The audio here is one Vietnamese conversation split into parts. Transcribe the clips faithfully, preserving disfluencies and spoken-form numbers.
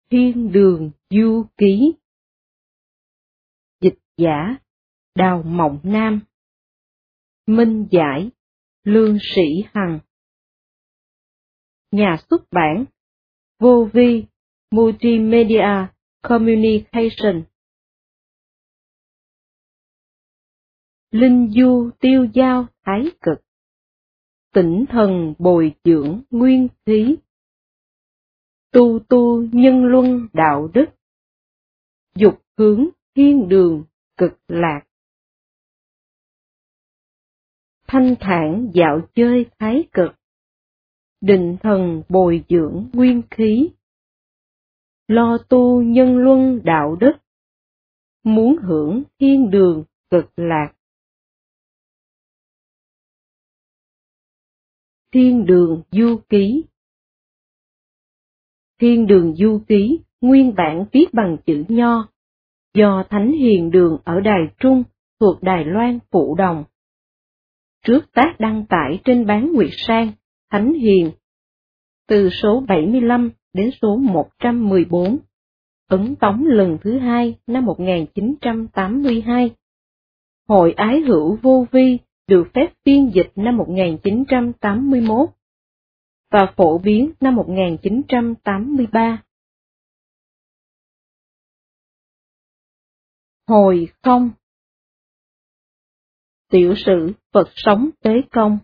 Thiên Đường Du Ký. Dịch giả Đào Mộng Nam. Minh giải Lương Sĩ Hằng. Nhà xuất bản Vô Vi Multimedia Communication. Linh du tiêu giao thái cực, tỉnh thần bồi dưỡng nguyên khí. Tu tu nhân luân đạo đức, dục hướng thiên đường cực lạc. Thanh thản dạo chơi thái cực, định thần bồi dưỡng nguyên khí. Lo tu nhân luân đạo đức, muốn hưởng thiên đường cực lạc. Thiên Đường Du Ký. Thiên Đường Du Ký nguyên bản viết bằng chữ Nho, do Thánh Hiền Đường ở Đài Trung thuộc Đài Loan phụ đồng. Trước tác đăng tải trên bán Nguyệt Sang, Thánh Hiền, từ số bảy mươi lăm đến số một trăm mười bốn, ấn tống lần thứ hai năm một nghìn chín trăm tám mươi hai. Hội Ái Hữu Vô Vi được phép phiên dịch năm một nghìn chín trăm tám mươi mốt và phổ biến năm một nghìn chín trăm tám mươi ba. Hồi không. Tiểu sử Phật sống Tế Công.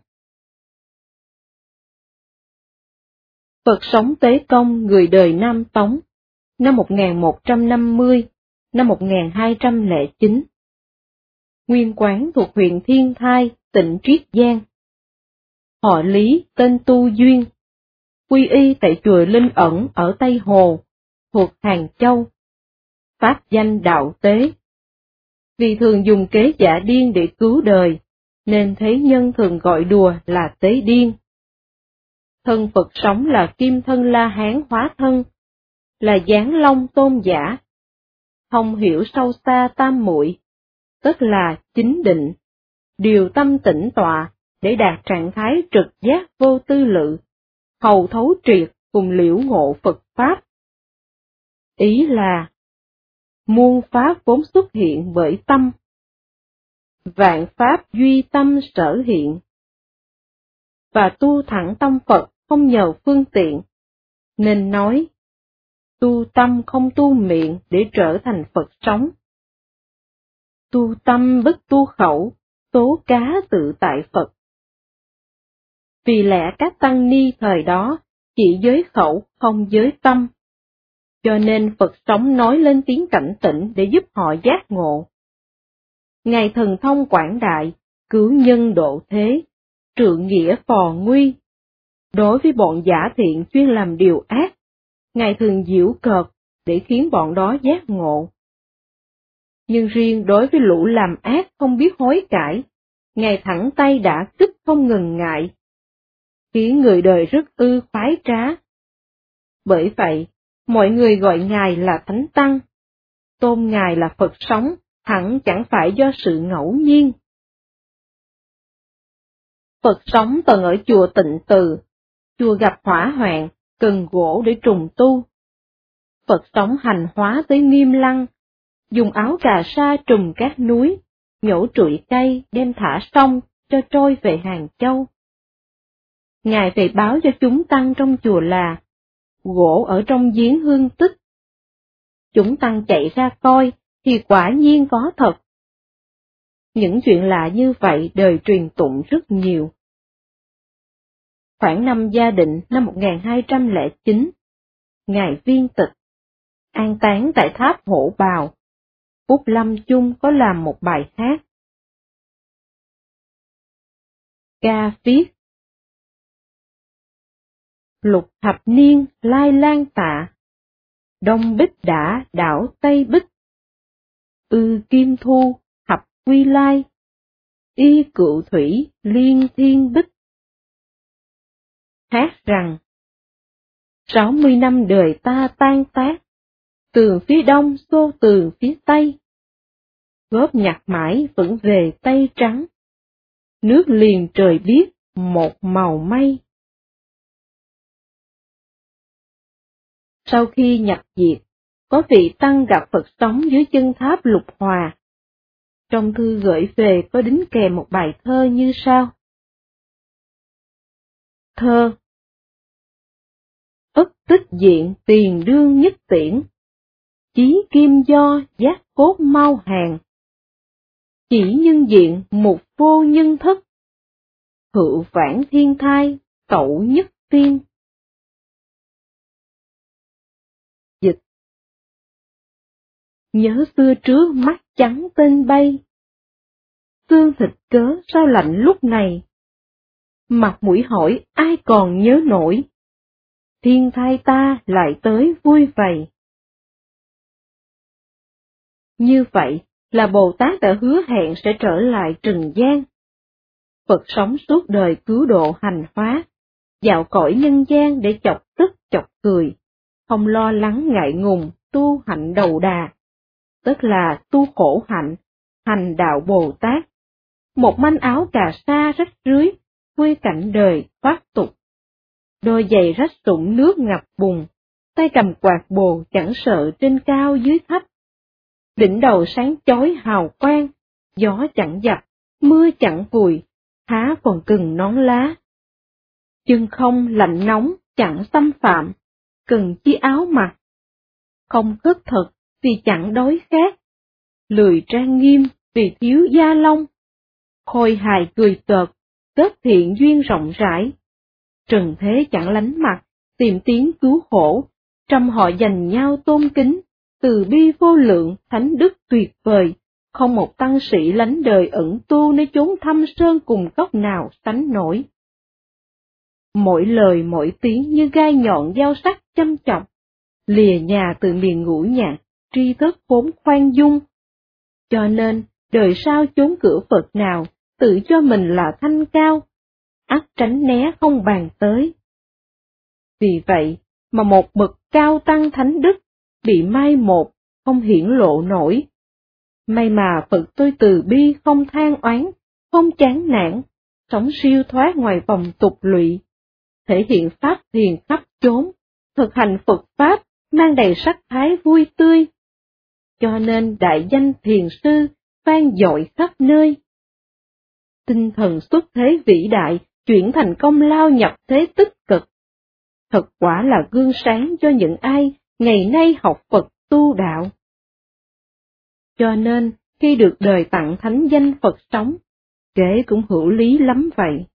Phật sống Tế Công người đời Nam Tống, năm một nghìn một trăm năm mươi, năm một nghìn hai trăm lẻ chín. Nguyên quán thuộc huyện Thiên Thai, tỉnh Triết Giang. Họ Lý tên Tu Duyên, quy y tại chùa Linh Ẩn ở Tây Hồ, thuộc Hàng Châu. Pháp danh Đạo Tế. Vì thường dùng kế giả điên để cứu đời, nên thế nhân thường gọi đùa là Tế Điên. Thân Phật sống là Kim Thân La Hán hóa thân, là Giáng Long tôn giả. Thông hiểu sâu xa tam muội, tức là chính định, điều tâm tĩnh tọa để đạt trạng thái trực giác vô tư lự, hầu thấu triệt cùng liễu ngộ Phật Pháp. Ý là, muôn Pháp vốn xuất hiện bởi tâm, vạn Pháp duy tâm sở hiện, và tu thẳng tâm Phật không nhờ phương tiện, nên nói, tu tâm không tu miệng để trở thành Phật sống. Tu tâm bất tu khẩu, tố cá tự tại Phật. Vì lẽ các tăng ni thời đó chỉ giới khẩu không giới tâm, cho nên Phật sống nói lên tiếng cảnh tỉnh để giúp họ giác ngộ. Ngài thần thông quảng đại, cứu nhân độ thế, trượng nghĩa phò nguy. Đối với bọn giả thiện chuyên làm điều ác, Ngài thường giễu cợt để khiến bọn đó giác ngộ. Nhưng riêng đối với lũ làm ác không biết hối cải, Ngài thẳng tay đã kích không ngần ngại, khiến người đời rất ư khoái trá. Bởi vậy, mọi người gọi Ngài là Thánh Tăng, tôn Ngài là Phật sống, hẳn chẳng phải do sự ngẫu nhiên. Phật sống từng ở chùa Tịnh Từ, chùa gặp hỏa hoạn, cần gỗ để trùng tu. Phật sống hành hóa tới Nghiêm Lăng, dùng áo cà sa trùm các núi, nhổ trụi cây đem thả sông cho trôi về Hàng Châu. Ngài về báo cho chúng tăng trong chùa là, gỗ ở trong giếng hương tích. Chúng tăng chạy ra coi, thì quả nhiên có thật. Những chuyện lạ như vậy đời truyền tụng rất nhiều. Khoảng năm Gia Định năm một nghìn hai trăm lẻ chín, Ngài viên tịch, an táng tại tháp Hổ Bào. Phúc Lâm Chung có làm một bài hát. Ca viết: Lục thập niên lai lan tạ, Đông Bích đã đảo Tây Bích. Ư kim thu thập quy lai, y cựu thủy liên thiên bích. Hát rằng, sáu mươi năm đời ta tan tác, tường phía đông xô tường phía tây. Góp nhặt mãi vẫn về Tây Trắng, nước liền trời biết một màu mây. Sau khi nhập diệt, có vị tăng gặp Phật sống dưới chân tháp Lục Hòa. Trong thư gửi về có đính kèm một bài thơ như sau. Thơ. Ất tích diện tiền đương nhất tiễn, chí kim do giác cốt mau hàng. Chỉ nhân diện một vô nhân thất, hữu vãn thiên thai, tẩu nhất tiên. Dịch. Nhớ xưa trước mắt trắng tên bay, xương thịt cớ sao lạnh lúc này, mặt mũi hỏi ai còn nhớ nổi, thiên thai ta lại tới vui vầy. Như vậy là Bồ Tát đã hứa hẹn sẽ trở lại trần gian. Phật sống suốt đời cứu độ hành hóa, dạo cõi nhân gian để chọc tức chọc cười, không lo lắng ngại ngùng, tu hạnh đầu đà, tức là tu khổ hạnh, hành đạo Bồ Tát. Một manh áo cà sa rách rưới, vui cảnh đời thoát tục. Đôi giày rách sũng nước ngập bùn, tay cầm quạt bồ chẳng sợ trên cao dưới thấp. Đỉnh đầu sáng chói hào quang, gió chẳng dập, mưa chẳng vùi, há còn cừng nón lá. Chân không lạnh nóng chẳng xâm phạm, cần chi áo mặc. Không khất thực vì chẳng đói khát, lười trang nghiêm vì thiếu da lông. Khôi hài cười cợt, kết thiện duyên rộng rãi. Trần thế chẳng lánh mặt, tìm tiếng cứu khổ, trăm họ dành nhau tôn kính, từ bi vô lượng, thánh đức tuyệt vời, không một tăng sĩ lánh đời ẩn tu nơi chốn thâm sơn cùng cốc nào sánh nổi. Mỗi lời mỗi tiếng như gai nhọn dao sắc châm chọc, lìa nhà từ miền ngũ nhạc, tri thức vốn khoan dung. Cho nên, đời sau chốn cửa Phật nào, tự cho mình là thanh cao, ắt tránh né không bàn tới. Vì vậy mà một bậc cao tăng thánh đức, bị mai một, không hiển lộ nổi. May mà Phật tôi từ bi không than oán, không chán nản, sống siêu thoát ngoài vòng tục lụy, thể hiện pháp thiền khắp chốn, thực hành Phật Pháp mang đầy sắc thái vui tươi. Cho nên đại danh thiền sư vang dội khắp nơi. Tinh thần xuất thế vĩ đại chuyển thành công lao nhập thế tích cực. Thật quả là gương sáng cho những ai ngày nay học Phật tu đạo. Cho nên, khi được đời tặng thánh danh Phật sống, kể cũng hữu lý lắm vậy.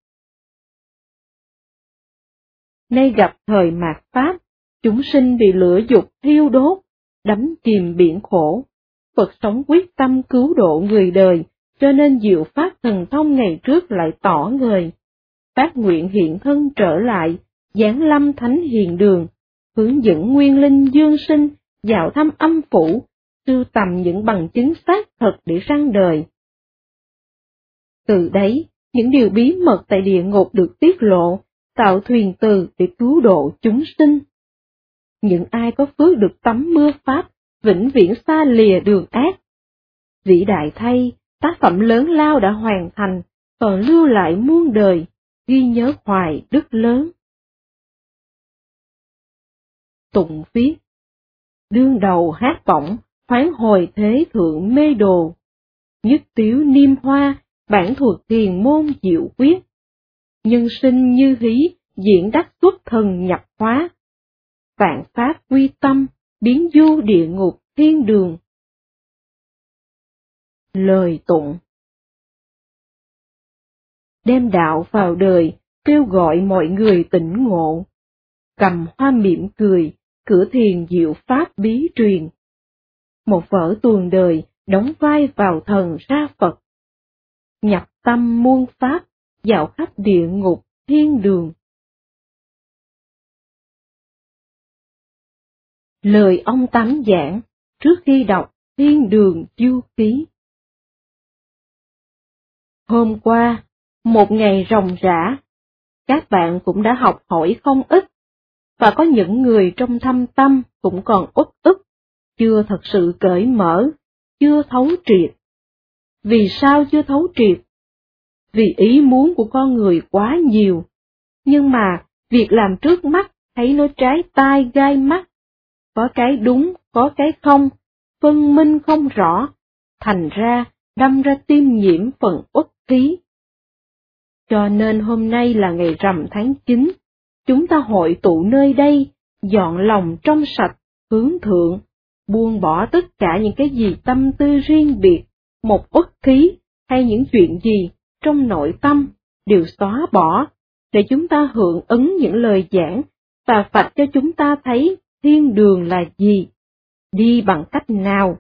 Nay gặp thời mạt Pháp, chúng sinh bị lửa dục thiêu đốt, đắm chìm biển khổ. Phật sống quyết tâm cứu độ người đời, cho nên diệu pháp thần thông ngày trước lại tỏ ngời. Phát nguyện hiện thân trở lại, giáng lâm thánh hiền đường, hướng dẫn nguyên linh dương sinh, dạo thăm âm phủ, sưu tầm những bằng chứng xác thật để răng đời. Từ đấy, những điều bí mật tại địa ngục được tiết lộ, tạo thuyền từ để cứu độ chúng sinh. Những ai có phước được tắm mưa Pháp, vĩnh viễn xa lìa đường ác. Vĩ đại thay, tác phẩm lớn lao đã hoàn thành, còn lưu lại muôn đời, ghi nhớ hoài đức lớn. Tụng viết. Đương đầu hát vọng, hoán hồi thế thượng mê đồ. Nhất tiếu niêm hoa, bản thuật thiền môn diệu quyết. Nhân sinh như hí, diễn đắc xuất thần nhập hóa. Vạn pháp quy tâm, biến du địa ngục thiên đường. Lời tụng. Đem đạo vào đời, kêu gọi mọi người tỉnh ngộ. Cầm hoa mỉm cười, cửa thiền diệu pháp bí truyền. Một vở tuồng đời, đóng vai vào thần ra Phật. Nhập tâm muôn pháp, dạo khắp địa ngục thiên đường. Lời ông Tám giảng, trước khi đọc Thiên Đường Du Ký. Hôm qua, một ngày ròng rã, các bạn cũng đã học hỏi không ít, và có những người trong thâm tâm cũng còn uất ức, chưa thật sự cởi mở, chưa thấu triệt. Vì sao chưa thấu triệt? Vì ý muốn của con người quá nhiều, nhưng mà việc làm trước mắt thấy nó trái tai gai mắt, có cái đúng, có cái không, phân minh không rõ, thành ra đâm ra tiêm nhiễm phần uất khí. Cho nên hôm nay là ngày rằm tháng chín, chúng ta hội tụ nơi đây, dọn lòng trong sạch, hướng thượng, buông bỏ tất cả những cái gì tâm tư riêng biệt, một uất khí hay những chuyện gì trong nội tâm đều xóa bỏ, để chúng ta hưởng ứng những lời giảng và vạch cho chúng ta thấy thiên đường là gì, đi bằng cách nào.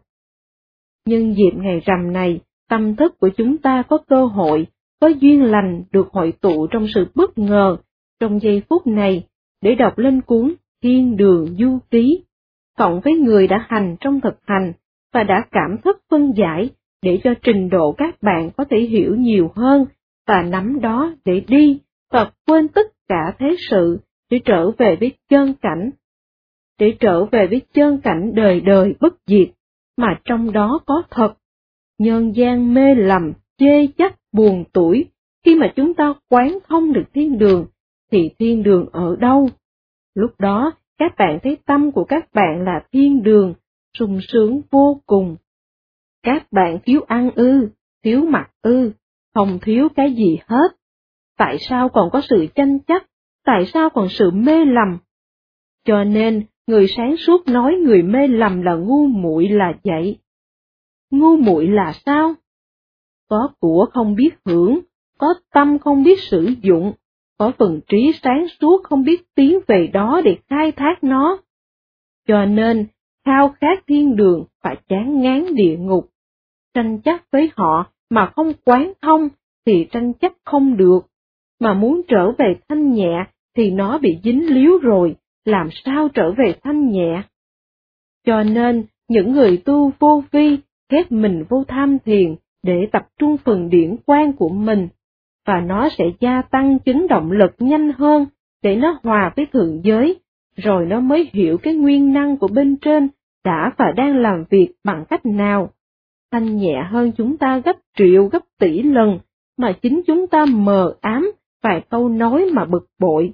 Nhân dịp ngày rằm này, tâm thức của chúng ta có cơ hội, có duyên lành được hội tụ trong sự bất ngờ, trong giây phút này, để đọc lên cuốn Thiên Đường Du Ký, cộng với người đã hành trong thực hành và đã cảm thức phân giải, để cho trình độ các bạn có thể hiểu nhiều hơn và nắm đó để đi và quên tất cả thế sự để trở về với chân cảnh, để trở về với chân cảnh đời đời bất diệt, mà trong đó có thật. Nhân gian mê lầm, chê trách, buồn tủi, khi mà chúng ta quán thông được thiên đường, thì thiên đường ở đâu? Lúc đó, các bạn thấy tâm của các bạn là thiên đường, sung sướng vô cùng. Các bạn thiếu ăn ư, thiếu mặc ư, không thiếu cái gì hết. Tại sao còn có sự tranh chấp? Tại sao còn sự mê lầm? Cho nên, người sáng suốt nói người mê lầm là ngu muội là vậy. Ngu muội là sao? Có của không biết hưởng, có tâm không biết sử dụng, có phần trí sáng suốt không biết tiến về đó để khai thác nó. Cho nên, khao khát thiên đường phải chán ngán địa ngục. Tranh chấp với họ mà không quán thông thì tranh chấp không được, mà muốn trở về thanh nhẹ thì nó bị dính líu rồi, làm sao trở về thanh nhẹ? Cho nên, những người tu vô vi, khép mình vô tham thiền để tập trung phần điển quang của mình, và nó sẽ gia tăng chứng động lực nhanh hơn để nó hòa với thượng giới, rồi nó mới hiểu cái nguyên năng của bên trên đã và đang làm việc bằng cách nào. Thanh nhẹ hơn chúng ta gấp triệu gấp tỷ lần, mà chính chúng ta mờ ám vài câu nói mà bực bội.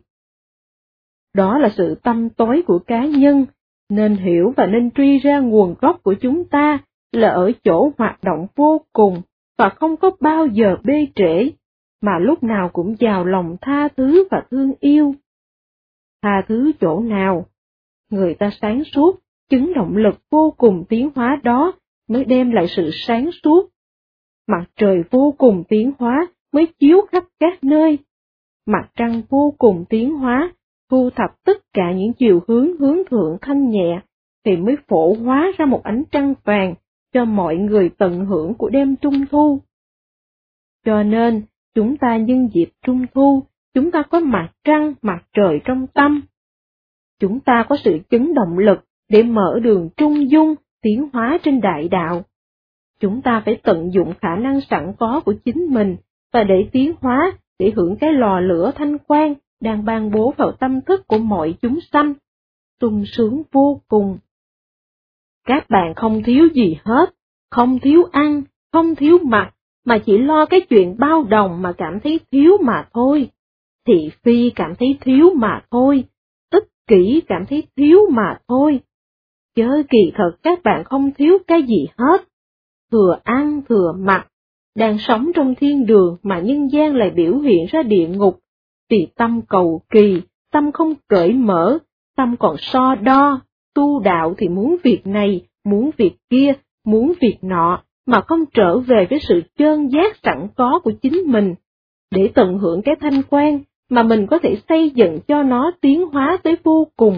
Đó là sự tâm tối của cá nhân, nên hiểu và nên truy ra nguồn gốc của chúng ta là ở chỗ hoạt động vô cùng và không có bao giờ bê trễ, mà lúc nào cũng giàu lòng tha thứ và thương yêu. Tha thứ chỗ nào? Người ta sáng suốt, chứng động lực vô cùng tiến hóa đó mới đem lại sự sáng suốt. Mặt trời vô cùng tiến hóa mới chiếu khắp các nơi. Mặt trăng vô cùng tiến hóa, thu thập tất cả những chiều hướng hướng thượng thanh nhẹ, thì mới phổ hóa ra một ánh trăng vàng cho mọi người tận hưởng của đêm Trung Thu. Cho nên, chúng ta nhân dịp Trung Thu, chúng ta có mặt trăng, mặt trời trong tâm. Chúng ta có sự chấn động lực để mở đường trung dung, tiến hóa trên đại đạo. Chúng ta phải tận dụng khả năng sẵn có của chính mình, và để tiến hóa, để hưởng cái lò lửa thanh quan đang ban bố vào tâm thức của mọi chúng sanh, sung sướng vô cùng. Các bạn không thiếu gì hết, không thiếu ăn, không thiếu mặc, mà chỉ lo cái chuyện bao đồng mà cảm thấy thiếu mà thôi. Thị phi cảm thấy thiếu mà thôi, ích kỷ cảm thấy thiếu mà thôi. Chớ kỳ thật các bạn không thiếu cái gì hết, thừa ăn thừa mặc, đang sống trong thiên đường mà nhân gian lại biểu hiện ra địa ngục, vì tâm cầu kỳ, tâm không cởi mở, tâm còn so đo, tu đạo thì muốn việc này, muốn việc kia, muốn việc nọ, mà không trở về với sự trơn giác sẵn có của chính mình, để tận hưởng cái thanh quan mà mình có thể xây dựng cho nó tiến hóa tới vô cùng.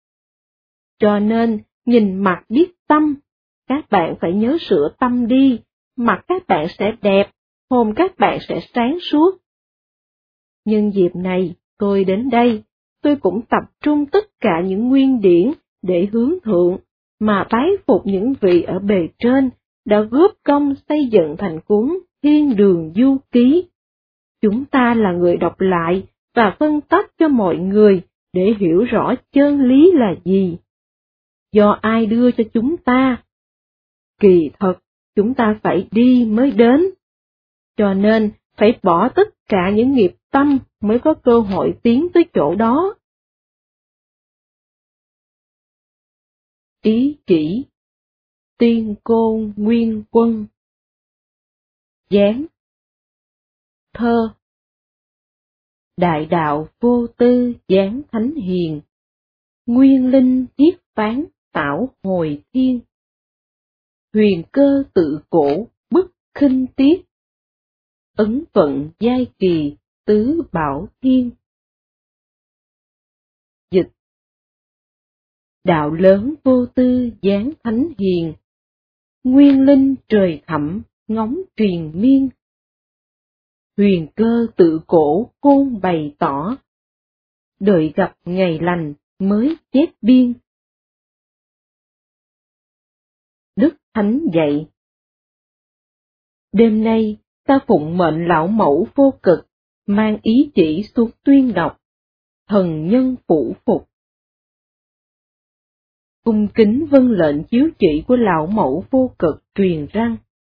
Cho nên, nhìn mặt biết tâm, các bạn phải nhớ sửa tâm đi, mặt các bạn sẽ đẹp, hồn các bạn sẽ sáng suốt. Nhân dịp này, tôi đến đây, tôi cũng tập trung tất cả những nguyên điển để hướng thượng, mà bái phục những vị ở bề trên đã góp công xây dựng thành cuốn Thiên Đường Du Ký. Chúng ta là người đọc lại và phân tách cho mọi người để hiểu rõ chân lý là gì. Do ai đưa cho chúng ta? Kỳ thật, chúng ta phải đi mới đến. Cho nên, phải bỏ tất cả những nghiệp tâm mới có cơ hội tiến tới chỗ đó. ý chỉ, tiên cô nguyên quân. Gián. Thơ. Đại đạo vô tư giáng thánh hiền, nguyên linh thiết phán tảo hồi thiên. Huyền cơ tự cổ bức khinh tiết, ấn vận giai kỳ tứ bảo thiên. Dịch. Đạo lớn vô tư giáng thánh hiền, nguyên linh trời thẳm ngóng truyền miên. Huyền cơ tự cổ khôn bày tỏ, đợi gặp ngày lành mới chép biên. Đức Thánh dạy. Đêm nay ta phụng mệnh lão mẫu vô cực, mang ý chỉ xuống tuyên đọc, thần nhân phủ phục. Cung kính vâng lệnh chiếu chỉ của lão mẫu vô cực truyền răng.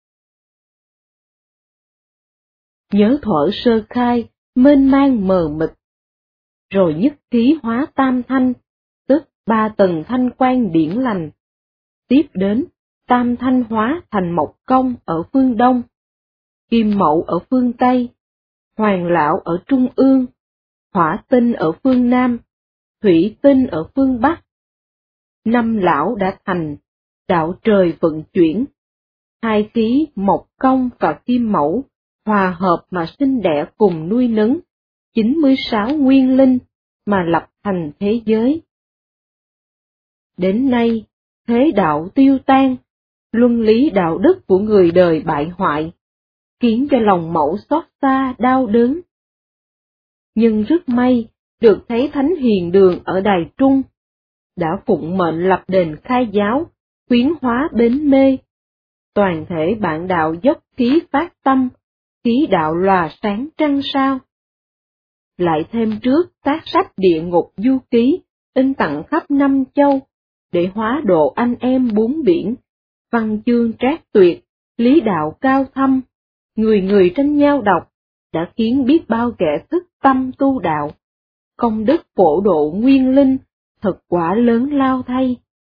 Nhớ thuở sơ khai, mênh mang mờ mịt, rồi nhất khí hóa tam thanh, tức ba tầng thanh quan điển lành. Tiếp đến, tam thanh hóa thành mộc công ở phương Đông, kim mậu ở phương Tây, hoàng lão ở Trung ương, hỏa tinh ở phương Nam, thủy tinh ở phương Bắc. Năm lão đã thành, đạo trời vận chuyển, hai khí mộc công và kim mẫu hòa hợp mà sinh đẻ cùng nuôi nấng chín mươi sáu nguyên linh mà lập thành thế giới. Đến nay, thế đạo tiêu tan, luân lý đạo đức của người đời bại hoại, khiến cho lòng mẫu xót xa đau đớn. Nhưng rất may, được thấy Thánh Hiền Đường ở Đài Trung, đã phụng mệnh lập đền khai giáo, khuyến hóa bến mê. Toàn thể bạn đạo dốc khí phát tâm, khí đạo lòa sáng trăng sao. Lại thêm trước tác sách Địa Ngục Du Ký, in tặng khắp năm châu, để hóa độ anh em bốn biển, văn chương trác tuyệt, lý đạo cao thâm, người người tranh nhau đọc, đã khiến biết bao kẻ thức tâm tu đạo. Công đức phổ độ nguyên linh, thật quả lớn lao thay.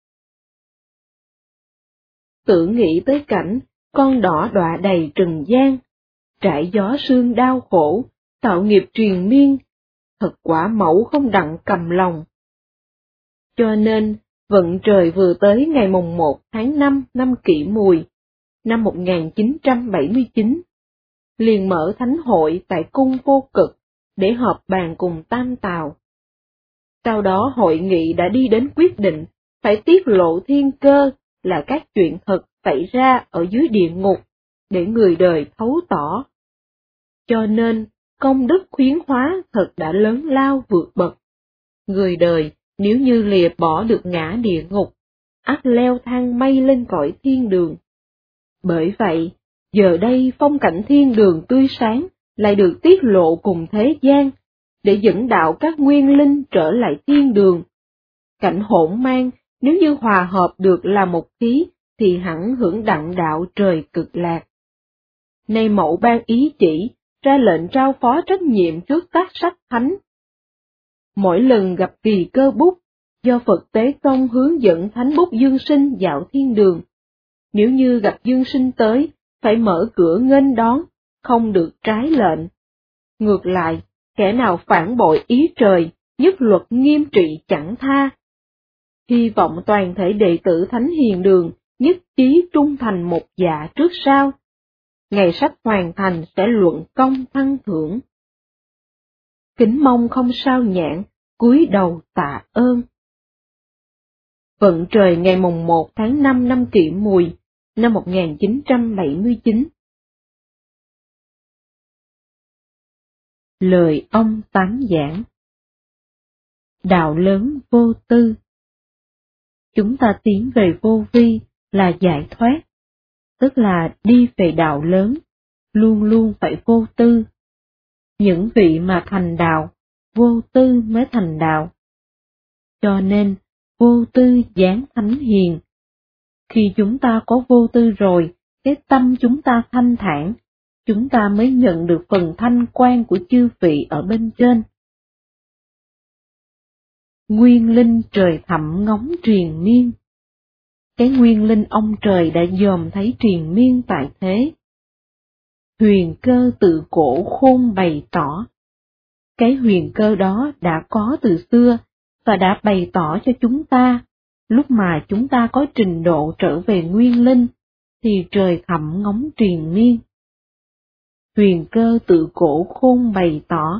Tự nghĩ tới cảnh, con đỏ đọa đầy trần gian, trải gió sương đau khổ, tạo nghiệp truyền miên, thật quả mẫu không đặng cầm lòng. Cho nên, vận trời vừa tới ngày mồng một tháng năm năm Kỷ Mùi, năm một nghìn chín trăm bảy mươi chín, liền mở thánh hội tại cung Vô Cực, để họp bàn cùng Tam Tào. Sau đó hội nghị đã đi đến quyết định, phải tiết lộ thiên cơ là các chuyện thật xảy ra ở dưới địa ngục, để người đời thấu tỏ. Cho nên, công đức khuyến hóa thật đã lớn lao vượt bậc. Người đời, nếu như lìa bỏ được ngã địa ngục, ắt leo thang mây lên cõi thiên đường. Bởi vậy, giờ đây phong cảnh thiên đường tươi sáng lại được tiết lộ cùng thế gian, để dẫn đạo các nguyên linh trở lại thiên đường. Cảnh hỗn mang, nếu như hòa hợp được là một khí, thì hẳn hưởng đặng đạo trời cực lạc. Nay mẫu ban ý chỉ, ra lệnh trao phó trách nhiệm trước tác sách thánh. Mỗi lần gặp kỳ cơ bút, do Phật Tế Công hướng dẫn thánh bút dương sinh dạo thiên đường. Nếu như gặp dương sinh tới, phải mở cửa nghênh đón, không được trái lệnh. Ngược lại, kẻ nào phản bội ý trời, nhất luật nghiêm trị chẳng tha. Hy vọng toàn thể đệ tử Thánh Hiền Đường nhất trí trung thành một dạ trước sau. Ngày sách hoàn thành sẽ luận công thăng thưởng. Kính mong không sao nhãn, cúi đầu tạ ơn. Vận trời ngày mồng một tháng năm năm Kỷ Mùi, năm một nghìn chín trăm bảy mươi chín. Lời ông tám giảng. Đạo lớn vô tư. Chúng ta tiến về vô vi là giải thoát, tức là đi về đạo lớn, luôn luôn phải vô tư. Những vị mà thành đạo, vô tư mới thành đạo. Cho nên, vô tư giáng thánh hiền. Khi chúng ta có vô tư rồi, cái tâm chúng ta thanh thản, chúng ta mới nhận được phần thanh quan của chư vị ở bên trên. Nguyên linh trời thẳm ngóng triền miên, cái nguyên linh ông trời đã dòm thấy triền miên tại thế. Huyền cơ tự cổ khôn bày tỏ. Cái huyền cơ đó đã có từ xưa, và đã bày tỏ cho chúng ta, lúc mà chúng ta có trình độ trở về nguyên linh, thì trời thẳm ngóng triền miên. Huyền cơ tự cổ khôn bày tỏ.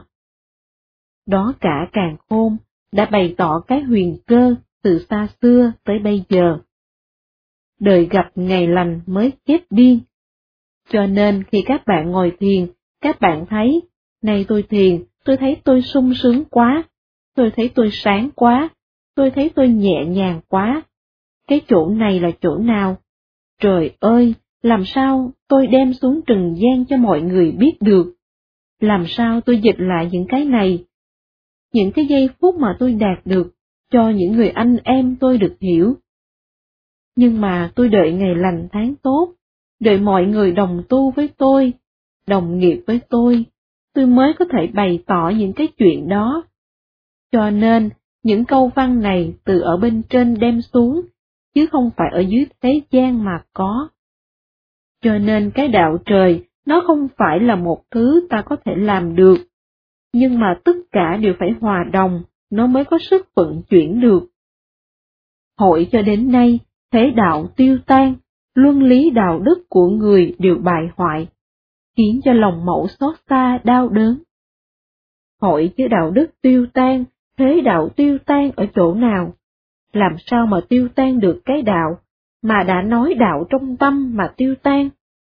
Đó cả càn khôn, đã bày tỏ cái huyền cơ từ xa xưa tới bây giờ. Đời gặp ngày lành mới chết điên. Cho nên khi các bạn ngồi thiền, các bạn thấy, này tôi thiền, tôi thấy tôi sung sướng quá, tôi thấy tôi sáng quá, tôi thấy tôi nhẹ nhàng quá. Cái chỗ này là chỗ nào? Trời ơi, làm sao tôi đem xuống trần gian cho mọi người biết được? Làm sao tôi dịch lại những cái này? Những cái giây phút mà tôi đạt được, cho những người anh em tôi được hiểu. Nhưng mà tôi đợi ngày lành tháng tốt, đợi mọi người đồng tu với tôi, đồng nghiệp với tôi, tôi mới có thể bày tỏ những cái chuyện đó. Cho nên, những câu văn này từ ở bên trên đem xuống, chứ không phải ở dưới thế gian mà có. Cho nên cái đạo trời, nó không phải là một thứ ta có thể làm được, nhưng mà tất cả đều phải hòa đồng, nó mới có sức vận chuyển được. Hội cho đến nay, thế đạo tiêu tan, luân lý đạo đức của người đều bại hoại, khiến cho lòng mẫu xót xa đau đớn. Hội chứ đạo đức tiêu tan, thế đạo tiêu tan ở chỗ nào? Làm sao mà tiêu tan được cái đạo, mà đã nói đạo trong tâm mà tiêu tan?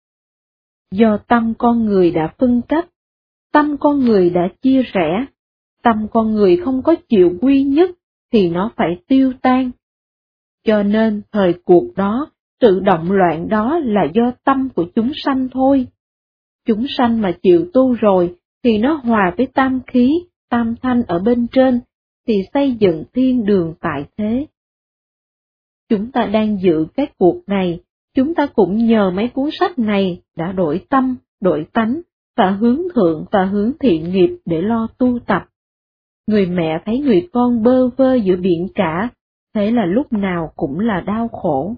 Do tâm con người đã phân cách, tâm con người đã chia rẽ, tâm con người không có chịu quy nhất, thì nó phải tiêu tan. Cho nên thời cuộc đó, sự động loạn đó là do tâm của chúng sanh thôi. Chúng sanh mà chịu tu rồi, thì nó hòa với tam khí, tam thanh ở bên trên, thì xây dựng thiên đường tại thế. Chúng ta đang dự cái cuộc này, chúng ta cũng nhờ mấy cuốn sách này đã đổi tâm, đổi tánh, và hướng thượng và hướng thiện nghiệp để lo tu tập. Người mẹ thấy người con bơ vơ giữa biển cả, thế là lúc nào cũng là đau khổ.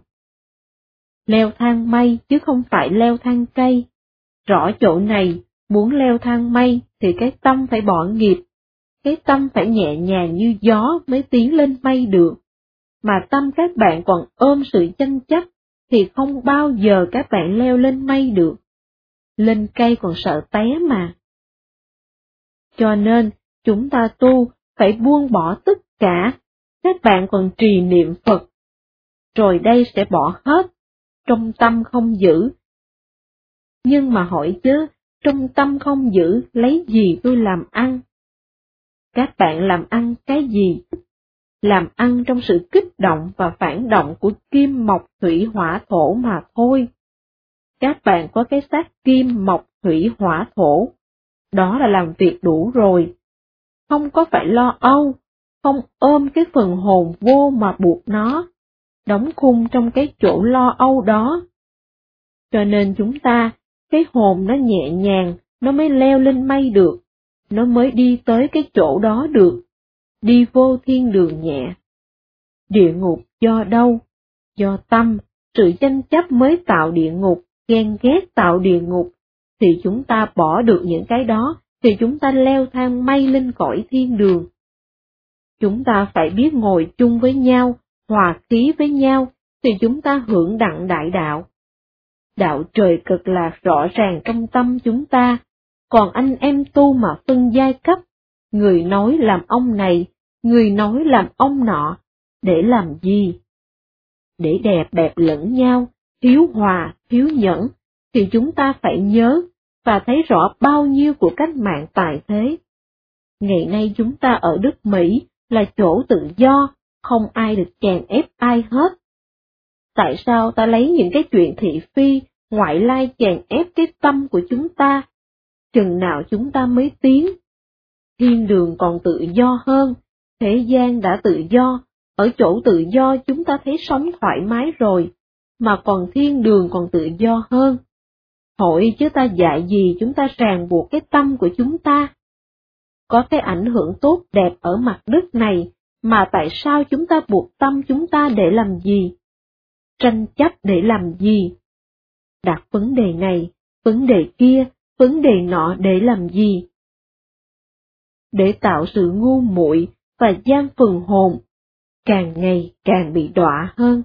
Leo thang mây chứ không phải leo thang cây. Rõ chỗ này, muốn leo thang mây thì cái tâm phải bỏ nghiệp, cái tâm phải nhẹ nhàng như gió mới tiến lên mây được. Mà tâm các bạn còn ôm sự tranh chấp, thì không bao giờ các bạn leo lên mây được. Lên cây còn sợ té mà. Cho nên, chúng ta tu, phải buông bỏ tất cả, các bạn còn trì niệm Phật. Rồi đây sẽ bỏ hết, trong tâm không giữ. Nhưng mà hỏi chứ, trong tâm không giữ, lấy gì tôi làm ăn? Các bạn làm ăn cái gì? Làm ăn trong sự kích động và phản động của kim mộc thủy hỏa thổ mà thôi. Các bạn có cái xác kim mộc thủy hỏa thổ, đó là làm việc đủ rồi. Không có phải lo âu, không ôm cái phần hồn vô mà buộc nó, đóng khung trong cái chỗ lo âu đó. Cho nên chúng ta, cái hồn nó nhẹ nhàng, nó mới leo lên mây được, nó mới đi tới cái chỗ đó được, đi vô thiên đường nhẹ. Địa ngục do đâu? Do tâm, sự tranh chấp mới tạo địa ngục, ghen ghét tạo địa ngục, thì chúng ta bỏ được những cái đó, thì chúng ta leo thang mây lên cõi thiên đường. Chúng ta phải biết ngồi chung với nhau, hòa khí với nhau, thì chúng ta hưởng đặng đại đạo. Đạo trời cực lạc rõ ràng trong tâm chúng ta, còn anh em tu mà phân giai cấp, người nói làm ông này, người nói làm ông nọ, để làm gì? Để đẹp đẹp lẫn nhau, thiếu hòa, thiếu nhẫn, thì chúng ta phải nhớ, và thấy rõ bao nhiêu của cách mạng tại thế. Ngày nay chúng ta ở đất Mỹ là chỗ tự do, không ai được chèn ép ai hết. Tại sao ta lấy những cái chuyện thị phi, ngoại lai chèn ép cái tâm của chúng ta? Chừng nào chúng ta mới tiến? Thiên đường còn tự do hơn, thế gian đã tự do, ở chỗ tự do chúng ta thấy sống thoải mái rồi, mà còn thiên đường còn tự do hơn. Hội chứ ta dạy gì chúng ta ràng buộc cái tâm của chúng ta? Có cái ảnh hưởng tốt đẹp ở mặt đất này, mà tại sao chúng ta buộc tâm chúng ta để làm gì? tranh chấp để làm gì? Đặt vấn đề này, vấn đề kia, vấn đề nọ để làm gì? Để tạo sự ngu muội và gian phần hồn, càng ngày càng bị đọa hơn.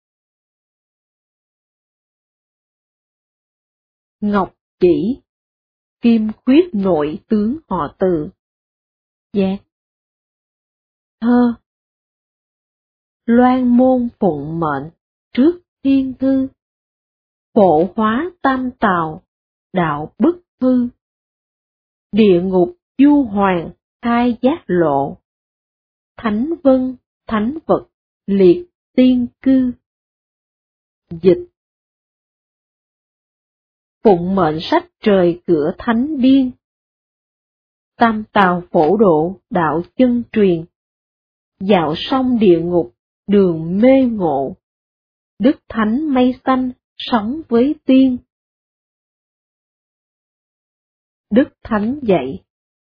Ngọc Chỉ, Kim Khuyết nội tướng họ Từ. Giác. Thơ. Loan môn phụng mệnh, trước thiên thư. Phổ hóa tam tào, đạo bức thư. Địa ngục du hoàng, khai giác lộ. Thánh vân, thánh vật, liệt tiên cư. Dịch. Phụng mệnh sách trời cửa thánh biên. Tam tào phổ độ, đạo chân truyền. Dạo sông địa ngục, đường mê ngộ. Đức thánh mây xanh, sống với tiên. Đức thánh dạy.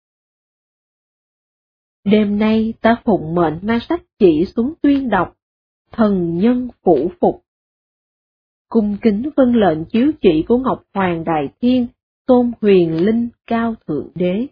Đêm nay ta phụng mệnh mang sách chỉ xuống tuyên đọc, thần nhân phủ phục. Cung kính vâng lệnh chiếu chỉ của Ngọc Hoàng Đại Thiên, Tôn Huyền Linh Cao Thượng Đế.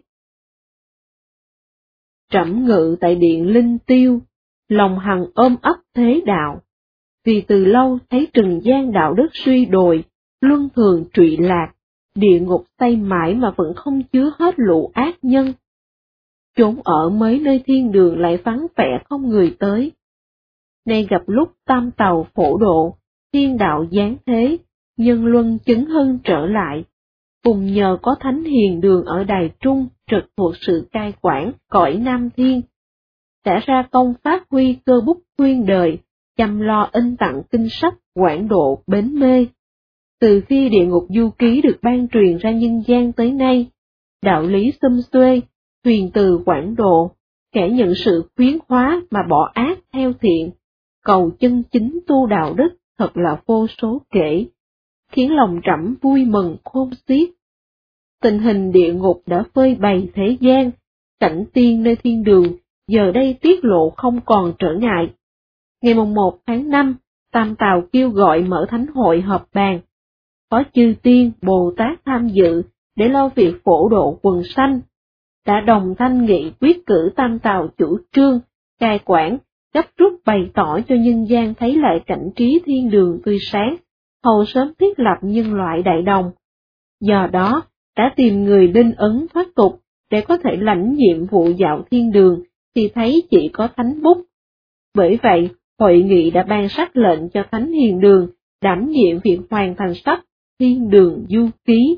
Trẫm ngự tại điện Linh Tiêu, lòng hằng ôm ấp thế đạo, vì từ lâu thấy trần gian đạo đức suy đồi, luân thường trụy lạc, địa ngục xây mãi mà vẫn không chứa hết lũ ác nhân. Chốn ở mấy nơi thiên đường lại vắng vẻ không người tới. Nay gặp lúc tam tàu phổ độ, thiên đạo giáng thế, nhân luân chứng hưng trở lại, cùng nhờ có thánh hiền đường ở Đài Trung trực thuộc sự cai quản cõi Nam Thiên, sẽ ra công phát huy cơ bút khuyên đời, chăm lo in tặng kinh sách, quảng độ bến mê. Từ khi địa ngục du ký được ban truyền ra nhân gian tới nay, đạo lý xum xuê, thuyền từ quảng độ, kẻ nhận sự khuyến hóa mà bỏ ác theo thiện, cầu chân chính tu đạo đức thật là vô số kể, khiến lòng trẫm vui mừng khôn xiết. Tình hình địa ngục đã phơi bày thế gian, cảnh tiên nơi thiên đường, giờ đây tiết lộ không còn trở ngại. Ngày mùng một tháng năm, Tam Tào kêu gọi mở thánh hội họp bàn. Có chư tiên, Bồ Tát tham dự, để lo việc phổ độ quần sanh. Đã đồng thanh nghị quyết cử Tam Tào chủ trương, cai quản, gấp rút bày tỏ cho nhân gian thấy lại cảnh trí thiên đường tươi sáng, hầu sớm thiết lập nhân loại đại đồng. Do đó, đã tìm người đinh ấn thoát tục, để có thể lãnh nhiệm vụ dạo thiên đường, thì thấy chỉ có thánh bút. Bởi vậy, hội nghị đã ban sắc lệnh cho thánh hiền đường, đảm nhiệm việc hoàn thành sách thiên đường du ký.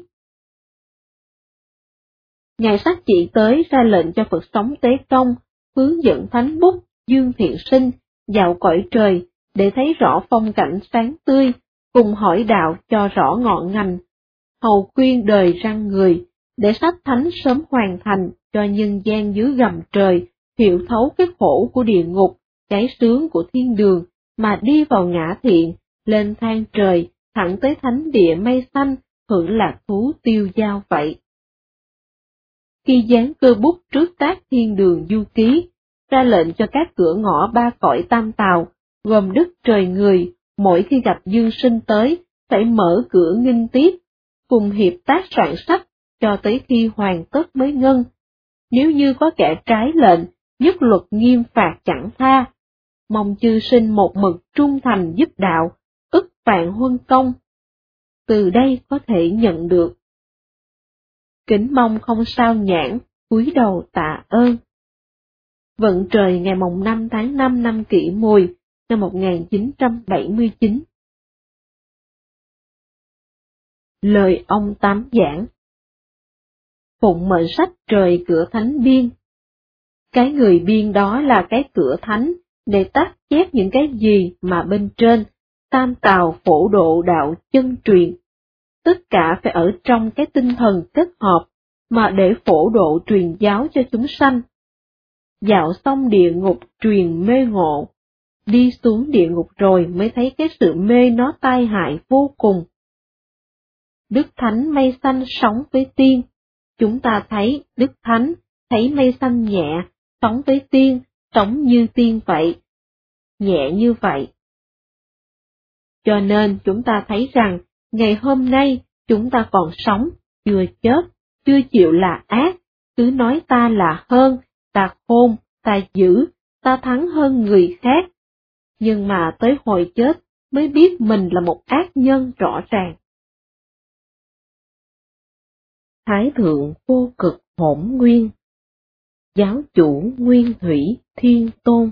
Ngài sắc chỉ tới ra lệnh cho Phật sống Tế Công, hướng dẫn thánh bút, Dương Thiện Sinh, dạo cõi trời, để thấy rõ phong cảnh sáng tươi, cùng hỏi đạo cho rõ ngọn ngành, hầu khuyên đời răng người, để sách thánh sớm hoàn thành, cho nhân gian dưới gầm trời, hiểu thấu cái khổ của địa ngục, cái sướng của thiên đường, mà đi vào ngã thiện, lên thang trời, thẳng tới thánh địa mây xanh, hưởng lạc thú tiêu dao vậy. Khi dán cơ bút trước tác thiên đường du ký, ra lệnh cho các cửa ngõ ba cõi tam tào, gồm đức trời người, mỗi khi gặp dương sinh tới, phải mở cửa nghinh tiếp, cùng hiệp tác soạn sách, cho tới khi hoàn tất mới ngưng. Nếu như có kẻ trái lệnh, nhất luật nghiêm phạt chẳng tha. Mong chư sinh một mực trung thành giúp đạo, ức vạn huân công. Từ đây có thể nhận được. Kính mong không sao nhãn, cúi đầu tạ ơn. Vận trời ngày mồng năm tháng năm năm Kỷ Mùi, năm một nghìn chín trăm bảy mươi chín. Lời ông Tám giảng. Phụng mệnh sách trời cửa thánh biên. Cái người biên đó là cái cửa thánh, để tắt chép những cái gì mà bên trên, tam tào phổ độ đạo chân truyền. Tất cả phải ở trong cái tinh thần kết hợp, mà để phổ độ truyền giáo cho chúng sanh. Dạo xong địa ngục truyền mê ngộ, đi xuống địa ngục rồi mới thấy cái sự mê nó tai hại vô cùng. Đức Thánh mây xanh sống với tiên, chúng ta thấy Đức Thánh, thấy mây xanh nhẹ, sống với tiên, sống như tiên vậy, nhẹ như vậy. Cho nên chúng ta thấy rằng, ngày hôm nay chúng ta còn sống, chưa chết, chưa chịu là ác, cứ nói ta là hơn, ta khôn, ta dữ, ta thắng hơn người khác. Nhưng mà tới hồi chết mới biết mình là một ác nhân rõ ràng. Thái thượng vô cực hỗn nguyên, giáo chủ nguyên thủy thiên tôn.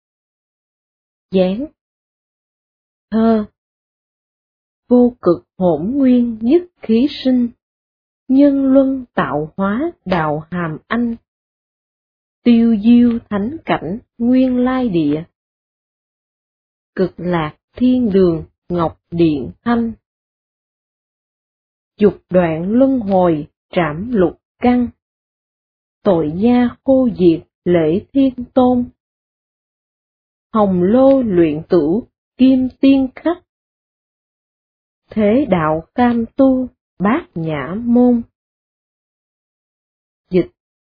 Gián. Thơ. Vô cực hỗn nguyên nhất khí sinh, nhân luân tạo hóa đạo hàm anh. Tiêu diêu thánh cảnh nguyên lai địa, cực lạc thiên đường ngọc điện thanh. Dục đoạn luân hồi trảm lục căn, tội gia khô diệt lễ thiên tôn. Hồng lô luyện tửu kim tiên khắc, thế đạo cam tu bát nhã môn. Dịch.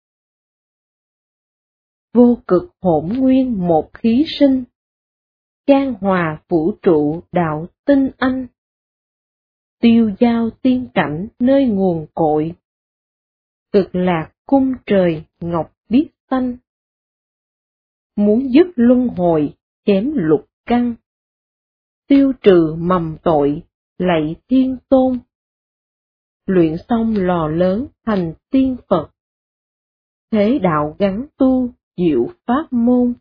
Vô cực hỗn nguyên một khí sinh, chan hòa vũ trụ đạo tinh anh. Tiêu giao tiên cảnh nơi nguồn cội, cực lạc cung trời ngọc biết xanh. Muốn dứt luân hồi chém lục căn, tiêu trừ mầm tội lạy thiên tôn. Luyện xong lò lớn thành tiên Phật, thế đạo gắn tu diệu pháp môn.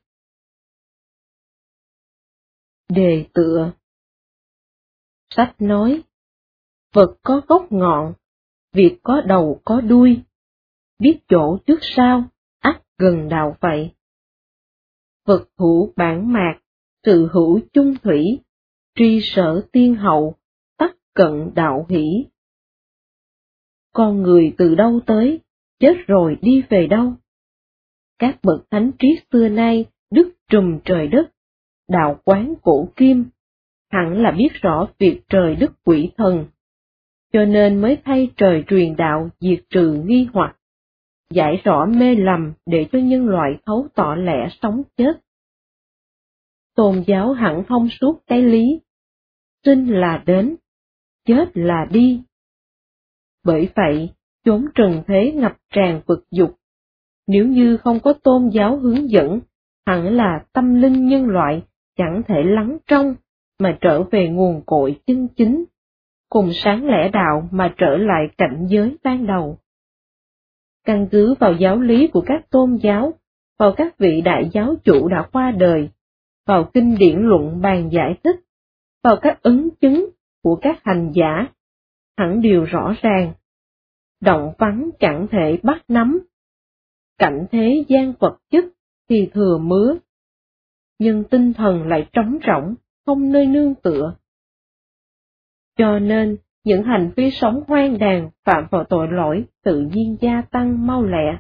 Đề tựa. Sách nói, vật có gốc ngọn, việc có đầu có đuôi, biết chỗ trước sau, ắt gần đạo vậy. Vật hữu bản mạc, sự hữu chung thủy, tri sở tiên hậu, tắc cận đạo hỷ. Con người từ đâu tới, chết rồi đi về đâu? Các bậc thánh triết xưa nay đức trùm trời đất, đạo quán cổ kim, hẳn là biết rõ việc trời đất quỷ thần, cho nên mới thay trời truyền đạo diệt trừ nghi hoặc, giải rõ mê lầm để cho nhân loại thấu tỏ lẽ sống chết. Tôn giáo hẳn thông suốt cái lý, sinh là đến, chết là đi. Bởi vậy, chốn trần thế ngập tràn vực dục, nếu như không có tôn giáo hướng dẫn, hẳn là tâm linh nhân loại chẳng thể lắng trong mà trở về nguồn cội chân chính, cùng sáng lẽ đạo mà trở lại cảnh giới ban đầu. Căn cứ vào giáo lý của các tôn giáo, vào các vị đại giáo chủ đã qua đời, vào kinh điển luận bàn giải thích, vào các ứng chứng của các hành giả, hẳn đều rõ ràng. Động vắng chẳng thể bắt nắm, cảnh thế gian vật chất thì thừa mứa, nhưng tinh thần lại trống rỗng, không nơi nương tựa. Cho nên, những hành vi sống hoang đàn phạm vào tội lỗi tự nhiên gia tăng mau lẹ.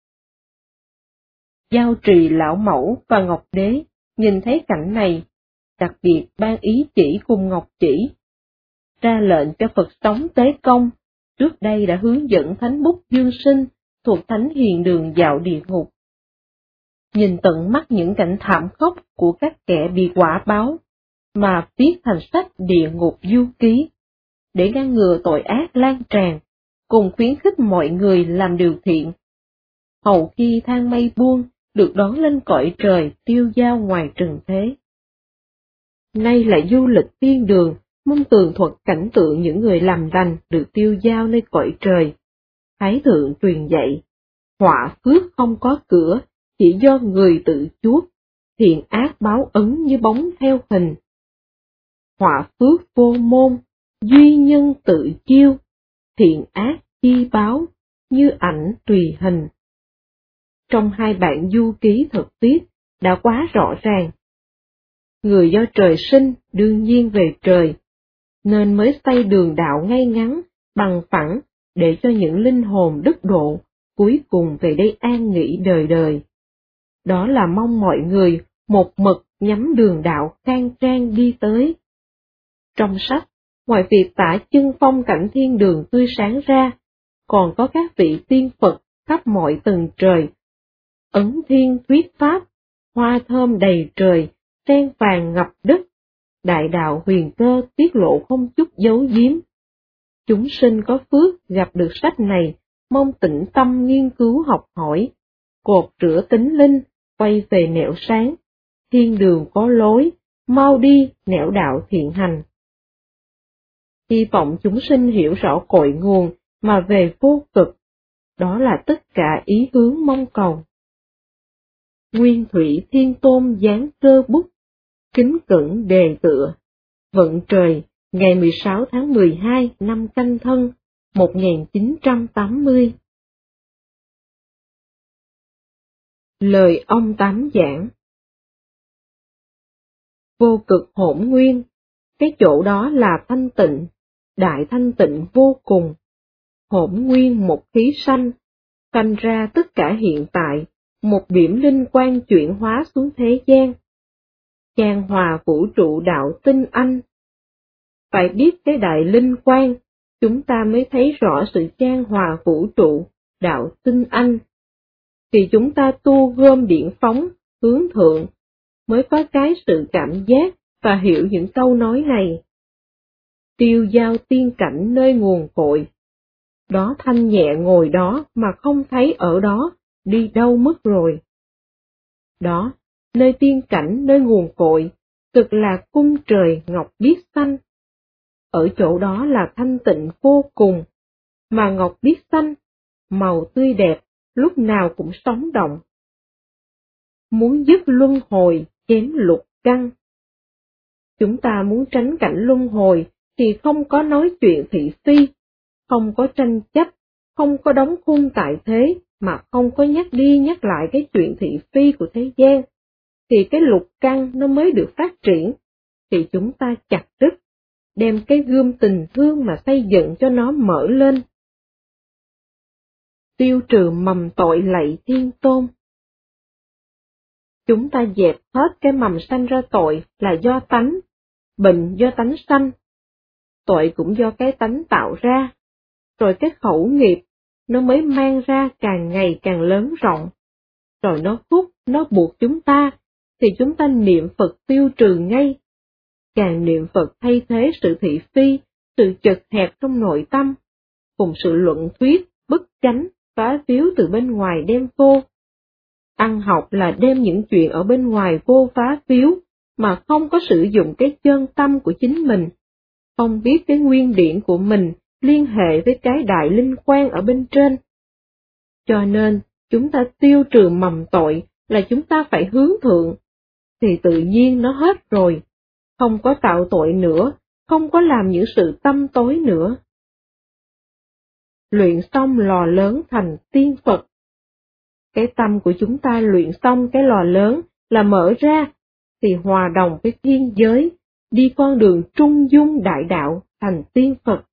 Giao Trì Lão Mẫu và Ngọc Đế nhìn thấy cảnh này, đặc biệt ban ý chỉ cùng Ngọc Chỉ, ra lệnh cho Phật sống Tế Công, trước đây đã hướng dẫn Thánh Bút Dương Sinh thuộc Thánh Hiền Đường dạo địa ngục. Nhìn tận mắt những cảnh thảm khốc của các kẻ bị quả báo, mà viết thành sách Địa Ngục Du Ký, để ngăn ngừa tội ác lan tràn, cùng khuyến khích mọi người làm điều thiện. Hầu khi thang mây buông, được đón lên cõi trời tiêu dao ngoài trần thế. Nay lại du lịch thiên đường, mong tường thuật cảnh tượng những người làm lành được tiêu dao nơi cõi trời. Thái thượng truyền dạy, họa phước không có cửa, chỉ do người tự chuốc, thiện ác báo ứng như bóng theo hình. Họa phước vô môn, duy nhân tự chiêu, thiện ác chi báo, như ảnh tùy hình. Trong hai bản du ký thực tiết đã quá rõ ràng. Người do trời sinh đương nhiên về trời, nên mới xây đường đạo ngay ngắn, bằng phẳng, để cho những linh hồn đức độ cuối cùng về đây an nghỉ đời đời. Đó là mong mọi người một mực nhắm đường đạo khang trang đi tới. Trong sách, ngoài việc tả chân phong cảnh thiên đường tươi sáng ra, còn có các vị tiên Phật khắp mọi tầng trời, ấn thiên thuyết pháp, hoa thơm đầy trời, sen vàng ngập đất, đại đạo huyền cơ tiết lộ không chút giấu giếm. Chúng sinh có phước gặp được sách này, mong tĩnh tâm nghiên cứu học hỏi, cột rửa tính linh, quay về nẻo sáng, thiên đường có lối, mau đi nẻo đạo thiện hành. Hy vọng chúng sinh hiểu rõ cội nguồn mà về vô cực, đó là tất cả ý hướng mong cầu. Nguyên Thủy Thiên Tôn dán cơ bút, kính cẩn đề tựa, vận trời, ngày mười sáu tháng mười hai năm Canh Thân, một nghìn chín trăm tám mươi. Lời ông Tám giảng. Vô cực hỗn nguyên, cái chỗ đó là thanh tịnh, đại thanh tịnh vô cùng. Hỗn nguyên một khí sanh, sanh ra tất cả hiện tại, một điểm linh quan chuyển hóa xuống thế gian. Chan hòa vũ trụ đạo tinh anh. Phải biết cái đại linh quan, chúng ta mới thấy rõ sự chan hòa vũ trụ, đạo tinh anh. Thì chúng ta tu gom điển phóng, hướng thượng, mới có cái sự cảm giác và hiểu những câu nói này. Tiêu giao tiên cảnh nơi nguồn cội. Đó thanh nhẹ ngồi đó mà không thấy ở đó, đi đâu mất rồi. Đó, nơi tiên cảnh nơi nguồn cội, cực là cung trời ngọc biếc xanh. Ở chỗ đó là thanh tịnh vô cùng, mà ngọc biếc xanh, màu tươi đẹp, lúc nào cũng sống động. Muốn dứt luân hồi, chém lục căn. Chúng ta muốn tránh cảnh luân hồi, thì không có nói chuyện thị phi, không có tranh chấp, không có đóng khung tại thế, mà không có nhắc đi nhắc lại cái chuyện thị phi của thế gian, thì cái lục căn nó mới được phát triển, thì chúng ta chặt đứt, đem cái gươm tình thương mà xây dựng cho nó mở lên. Tiêu trừ mầm tội lạy Thiên Tôn. Chúng ta dẹp hết cái mầm sanh ra tội là do tánh, bệnh do tánh sanh, tội cũng do cái tánh tạo ra, rồi cái khẩu nghiệp, nó mới mang ra càng ngày càng lớn rộng, rồi nó thúc, nó buộc chúng ta, thì chúng ta niệm Phật tiêu trừ ngay. Càng niệm Phật thay thế sự thị phi, sự chật hẹp trong nội tâm, cùng sự luận thuyết, bất chánh, phá phiếu từ bên ngoài đem vô. Ăn học là đem những chuyện ở bên ngoài vô phá phiếu, mà không có sử dụng cái chân tâm của chính mình, không biết cái nguyên điển của mình liên hệ với cái đại linh quan ở bên trên. Cho nên, chúng ta tiêu trừ mầm tội là chúng ta phải hướng thượng, thì tự nhiên nó hết rồi, không có tạo tội nữa, không có làm những sự tâm tối nữa. Luyện xong lò lớn thành tiên Phật. Cái tâm của chúng ta luyện xong cái lò lớn là mở ra, thì hòa đồng với thiên giới, đi con đường trung dung đại đạo thành tiên Phật.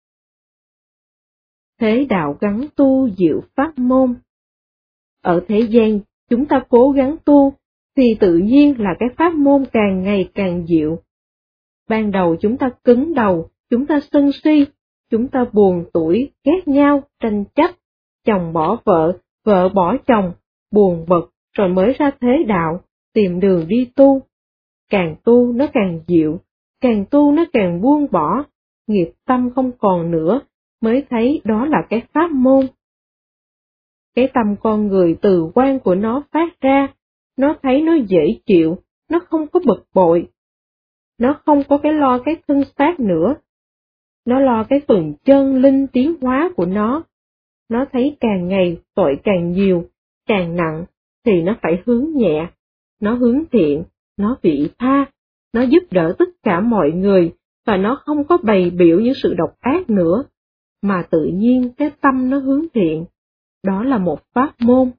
Thế đạo gắn tu diệu pháp môn. Ở thế gian, chúng ta cố gắng tu, thì tự nhiên là cái pháp môn càng ngày càng diệu. Ban đầu chúng ta cứng đầu, chúng ta sân si, chúng ta buồn tuổi, ghét nhau, tranh chấp, chồng bỏ vợ, vợ bỏ chồng, buồn bực, rồi mới ra thế đạo, tìm đường đi tu. Càng tu nó càng dịu, càng tu nó càng buông bỏ, nghiệp tâm không còn nữa, mới thấy đó là cái pháp môn. Cái tâm con người từ quan của nó phát ra, nó thấy nó dễ chịu, nó không có bực bội. Nó không có cái lo cái thân xác nữa. Nó lo cái phần chân linh tiến hóa của nó. Nó thấy càng ngày tội càng nhiều, càng nặng, thì nó phải hướng nhẹ, nó hướng thiện, nó vị tha, nó giúp đỡ tất cả mọi người, và nó không có bày biểu những sự độc ác nữa, mà tự nhiên cái tâm nó hướng thiện. Đó là một pháp môn.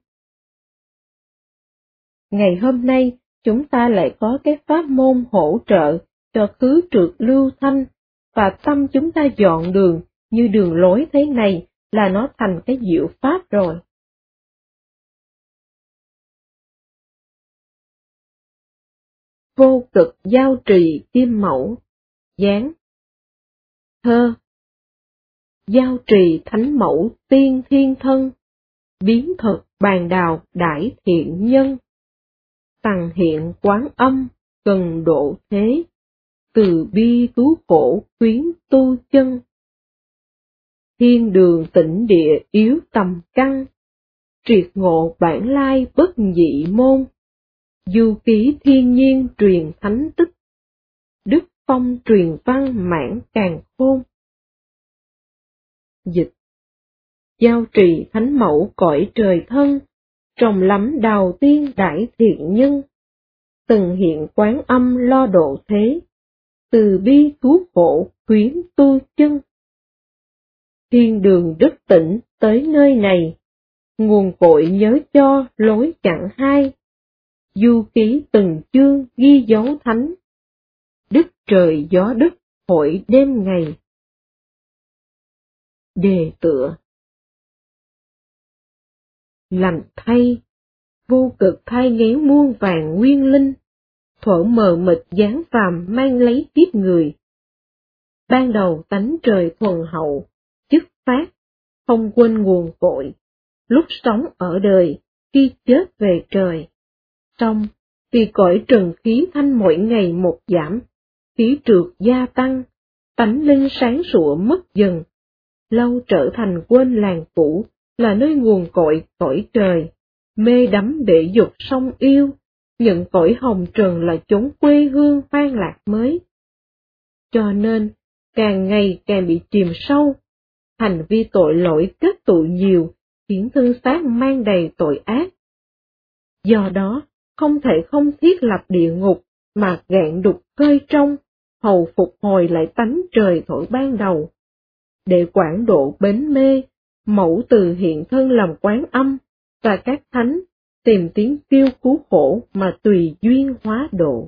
Ngày hôm nay, chúng ta lại có cái pháp môn hỗ trợ cho khứ trượt lưu thanh, và tâm chúng ta dọn đường như đường lối thế này là nó thành cái diệu pháp rồi. Vô cực giao trì kim mẫu, giáng. Thơ. Giao trì thánh mẫu tiên thiên thân, biến thực bàn đào đại thiện nhân. Tằng hiện quán âm, cần độ thế, từ bi cứu khổ khuyến tu chân. Thiên đường tịnh địa yếu tầm căn, triệt ngộ bản lai bất dị môn. Du ký thiên nhiên truyền thánh tích, đức phong truyền văn mãn càn khôn. Dịch: Giao trì thánh mẫu cõi trời thân, trồng lắm đào tiên đại thiện nhân. Từng hiện quán âm lo độ thế, từ bi cứu khổ khuyến tu chân. Thiên đường đức tỉnh tới nơi này, nguồn cội nhớ cho lối chẳng hai. Du ký từng chương ghi dấu thánh, đức trời gió đất hội đêm ngày. Đề tựa: Lành thay, vô cực thai nghén muôn vàng nguyên linh, thuở mờ mịt dáng phàm mang lấy kiếp người. Ban đầu tánh trời thuần hậu, chức phát, không quên nguồn cội, lúc sống ở đời, khi chết về trời. Song, vì cõi trần khí thanh mỗi ngày một giảm, khí trượt gia tăng, tánh linh sáng sủa mất dần, lâu trở thành quên làng cũ, là nơi nguồn cội cõi trời, mê đắm bể dục sông yêu, nhận cõi hồng trần là chốn quê hương hoang lạc mới. Cho nên, càng ngày càng bị chìm sâu, hành vi tội lỗi kết tụ nhiều, khiến thân xác mang đầy tội ác. Do đó, không thể không thiết lập địa ngục, mà gạn đục khơi trong, hầu phục hồi lại tánh trời thổi ban đầu. Để quảng độ bến mê, mẫu từ hiện thân làm quán âm, và các thánh, tìm tiếng kêu cứu khổ mà tùy duyên hóa độ.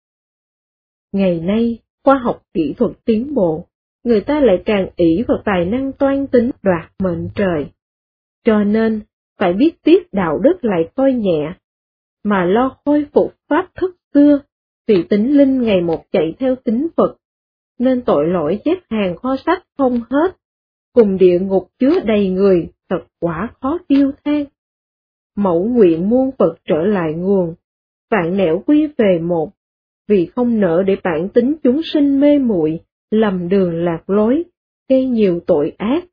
Ngày nay, khoa học kỹ thuật tiến bộ, người ta lại càng ỷ vào tài năng toan tính đoạt mệnh trời. Cho nên, phải biết tiết đạo đức lại coi nhẹ, mà lo khôi phục pháp thức xưa, vì tính linh ngày một chạy theo tính Phật, nên tội lỗi chép hàng kho sách không hết, cùng địa ngục chứa đầy người, thật quả khó tiêu than. Mẫu nguyện muôn Phật trở lại nguồn, vạn nẻo quy về một, vì không nỡ để bản tính chúng sinh mê muội, lầm đường lạc lối, gây nhiều tội ác.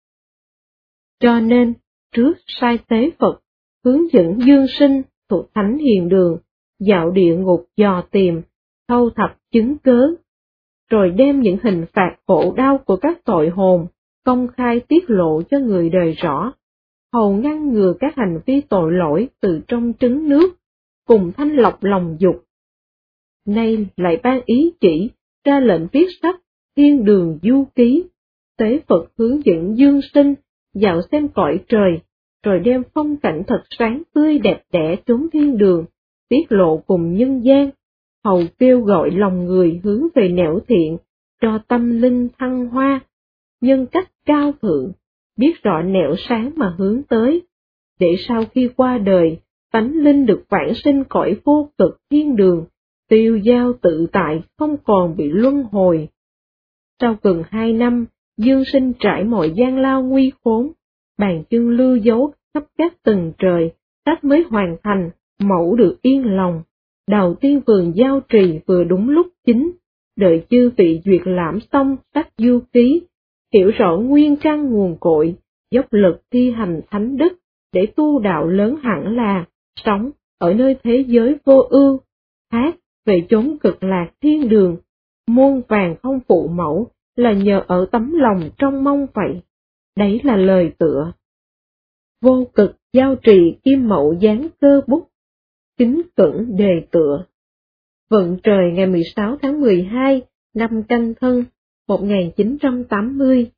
Cho nên, trước sai tế Phật, hướng dẫn dương sinh thuộc thánh hiền đường, dạo địa ngục dò tìm, thâu thập chứng cớ, rồi đem những hình phạt khổ đau của các tội hồn, công khai tiết lộ cho người đời rõ, hầu ngăn ngừa các hành vi tội lỗi từ trong trứng nước, cùng thanh lọc lòng dục. Nay lại ban ý chỉ, ra lệnh viết sách, Thiên đường du ký, tế Phật hướng dẫn dương sinh, dạo xem cõi trời, rồi đem phong cảnh thật sáng tươi đẹp đẽ chốn thiên đường, tiết lộ cùng nhân gian, hầu kêu gọi lòng người hướng về nẻo thiện, cho tâm linh thăng hoa, nhân cách cao thượng, biết rõ nẻo sáng mà hướng tới, để sau khi qua đời, tánh linh được vãng sinh cõi vô cực thiên đường, tiêu dao tự tại, không còn bị luân hồi. Sau gần hai năm, dương sinh trải mọi gian lao nguy khốn, bàn chân lưu dấu khắp các tầng trời, sách mới hoàn thành, mẫu được yên lòng. Đầu tiên vườn giao trì vừa đúng lúc chính, đợi chư vị duyệt lãm xong sách du ký, hiểu rõ nguyên căn nguồn cội, dốc lực thi hành thánh đức, để tu đạo lớn hẳn là, sống ở nơi thế giới vô ưu, hát về chốn cực lạc thiên đường, muôn vàng không phụ mẫu, là nhờ ở tấm lòng trong mong vậy. Đấy là lời tựa. Vô cực giao trì kim mậu dán cơ bút, kính cẩn đề tựa. Vận trời ngày mười sáu tháng mười hai năm Canh Thân một nghìn chín trăm tám mươi.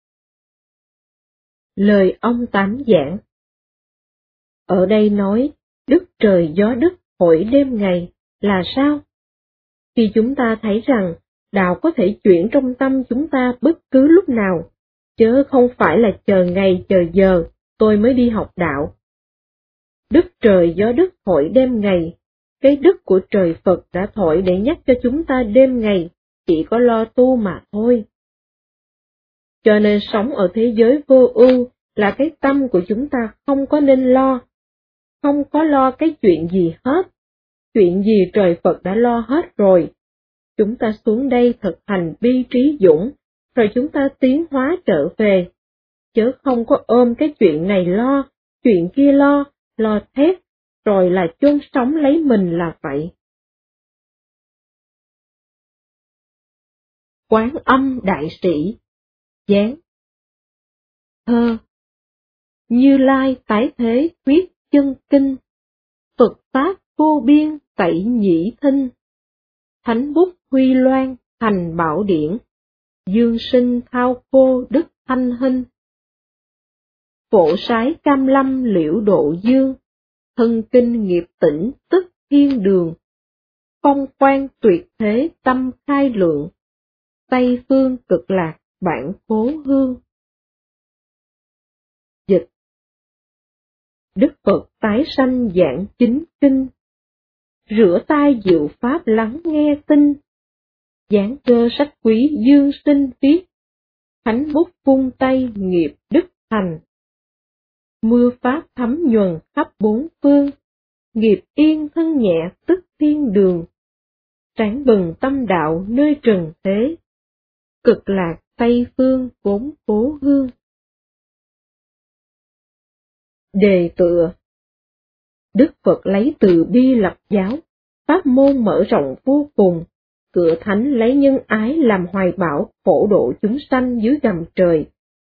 Lời ông Tám giảng. Ở đây nói, đức trời gió đất hội đêm ngày, là sao? Khi chúng ta thấy rằng, đạo có thể chuyển trong tâm chúng ta bất cứ lúc nào, chứ không phải là chờ ngày chờ giờ, tôi mới đi học đạo. Đức trời gió đất thổi đêm ngày, cái đức của trời Phật đã thổi để nhắc cho chúng ta đêm ngày, chỉ có lo tu mà thôi. Cho nên sống ở thế giới vô ưu là cái tâm của chúng ta không có nên lo, không có lo cái chuyện gì hết, chuyện gì trời Phật đã lo hết rồi, Chúng ta xuống đây thực hành bi trí dũng, rồi chúng ta tiến hóa trở về, chớ không có ôm cái chuyện này lo, chuyện kia lo, lo thét, rồi là chôn sống lấy mình là vậy. Quán Âm Đại Sĩ, Giáng. Thơ. Như Lai tái thế thuyết chân kinh, Phật pháp vô biên tẩy nhĩ thinh, thánh bút huy loan thành bảo điển, dương sinh thao cô đức thanh hinh. Phổ sái cam lâm liễu độ dương, thân kinh nghiệp tỉnh tức thiên đường, phong quan tuyệt thế tâm khai lượng, Tây phương cực lạc bản cố hương. Dịch. Đức Phật tái sanh giảng chính kinh, rửa tai diệu pháp lắng nghe tinh, giảng cơ sách quý dương sinh viết, thánh bút vung tay nghiệp đức thành. Mưa pháp thấm nhuần khắp bốn phương, nghiệp yên thân nhẹ tức thiên đường, sáng bừng tâm đạo nơi trần thế, cực lạc Tây phương vốn cố hương. Đề tựa. Đức Phật lấy từ bi lập giáo, pháp môn mở rộng vô cùng, cửa thánh lấy nhân ái làm hoài bão phổ độ chúng sanh dưới gầm trời.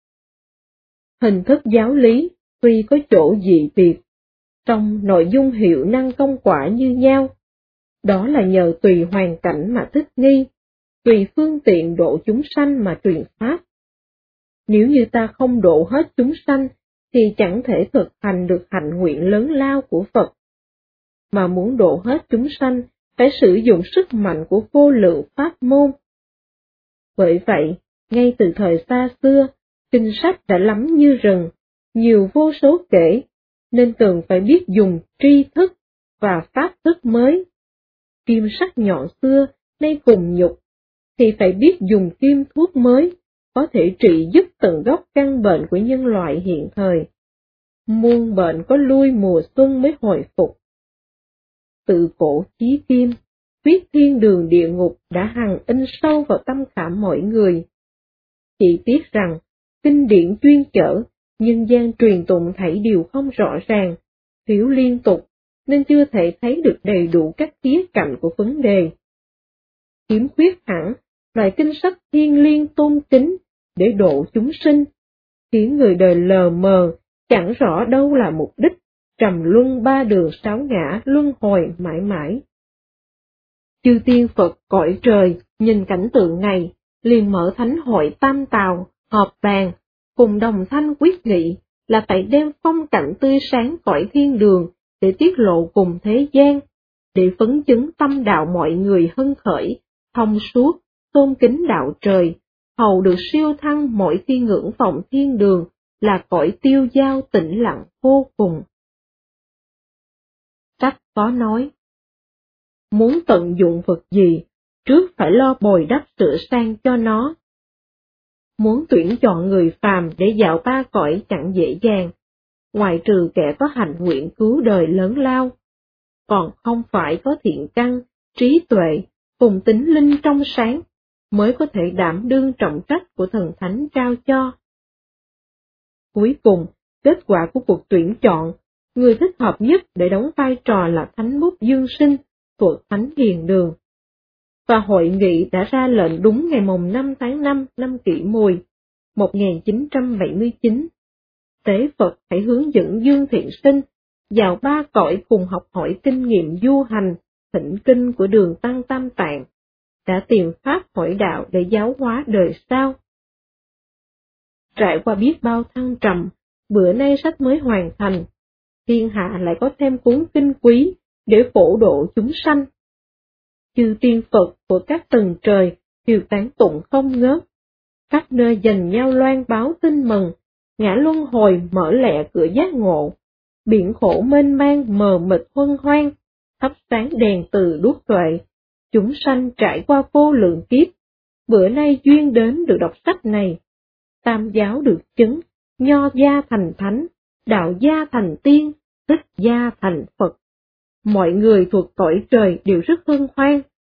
Hình thức giáo lý tuy có chỗ dị biệt, trong nội dung hiệu năng công quả như nhau, đó là nhờ tùy hoàn cảnh mà thích nghi, tùy phương tiện độ chúng sanh mà truyền pháp. Nếu như ta không độ hết chúng sanh, thì chẳng thể thực hành được hạnh nguyện lớn lao của Phật. Mà muốn độ hết chúng sanh, phải sử dụng sức mạnh của vô lượng pháp môn. Bởi vậy, ngay từ thời xa xưa, kinh sách đã lắm như rừng, nhiều vô số kể, nên cần phải biết dùng tri thức và pháp thức mới. Kim sắc nhọn xưa, nay cùng nhục, thì phải biết dùng kim thuốc mới, có thể trị dứt tận gốc căn bệnh của nhân loại hiện thời. Muôn bệnh có lui mùa xuân mới hồi phục. Tự cổ chí kim, thuyết thiên đường địa ngục đã hằng in sâu vào tâm khảm mọi người. Chỉ tiếc rằng, kinh điển chuyên chở, nhân gian truyền tụng thảy đều không rõ ràng, thiếu liên tục, nên chưa thể thấy được đầy đủ các khía cạnh của vấn đề. Khiếm khuyết hẳn, loại kinh sách thiên liêng tôn kính, để độ chúng sinh, khiến người đời lờ mờ, chẳng rõ đâu là mục đích, trầm luân ba đường sáu ngã luân hồi mãi mãi. Chư tiên Phật cõi trời, nhìn cảnh tượng này, liền mở thánh hội tam tào, họp bàn, cùng đồng thanh quyết nghị, là phải đem phong cảnh tươi sáng cõi thiên đường, để tiết lộ cùng thế gian, để phấn chứng tâm đạo mọi người hân khởi, thông suốt, tôn kính đạo trời, hầu được siêu thăng mỗi khi ngưỡng vọng thiên đường, là cõi tiêu dao tĩnh lặng vô cùng. Sách có nói, muốn tận dụng vật gì, trước phải lo bồi đắp sửa sang cho nó. Muốn tuyển chọn người phàm để dạo ba cõi chẳng dễ dàng, ngoại trừ kẻ có hạnh nguyện cứu đời lớn lao, còn không phải có thiện căn, trí tuệ, cùng tính linh trong sáng, mới có thể đảm đương trọng trách của thần thánh trao cho. Cuối cùng, kết quả của cuộc tuyển chọn, người thích hợp nhất để đóng vai trò là thánh bút dương sinh thuộc thánh hiền đường. Và hội nghị đã ra lệnh đúng ngày mồng năm tháng năm năm Kỷ Mùi, một nghìn chín trăm bảy mươi chín. Tế Phật hãy hướng dẫn Dương Thiện Sinh vào ba cõi cùng học hỏi kinh nghiệm du hành, thỉnh kinh của đường Tăng Tam Tạng, đã tìm pháp hỏi đạo để giáo hóa đời sau. Trải qua biết bao thăng trầm, bữa nay sách mới hoàn thành, thiên hạ lại có thêm cuốn kinh quý để phổ độ chúng sanh. Chư tiên Phật của các tầng trời đều tán tụng không ngớt, các nơi dành nhau loan báo tin mừng, ngã luân hồi mở lẹ cửa giác ngộ, biển khổ mênh mang mờ mịt huân hoang, thắp sáng đèn từ đuốc tuệ, chúng sanh trải qua vô lượng kiếp, bữa nay duyên đến được đọc sách này, tam giáo được chứng, nho gia thành thánh, đạo gia thành tiên, thích gia thành Phật. Mọi người thuộc cõi trời đều rất hân hoan,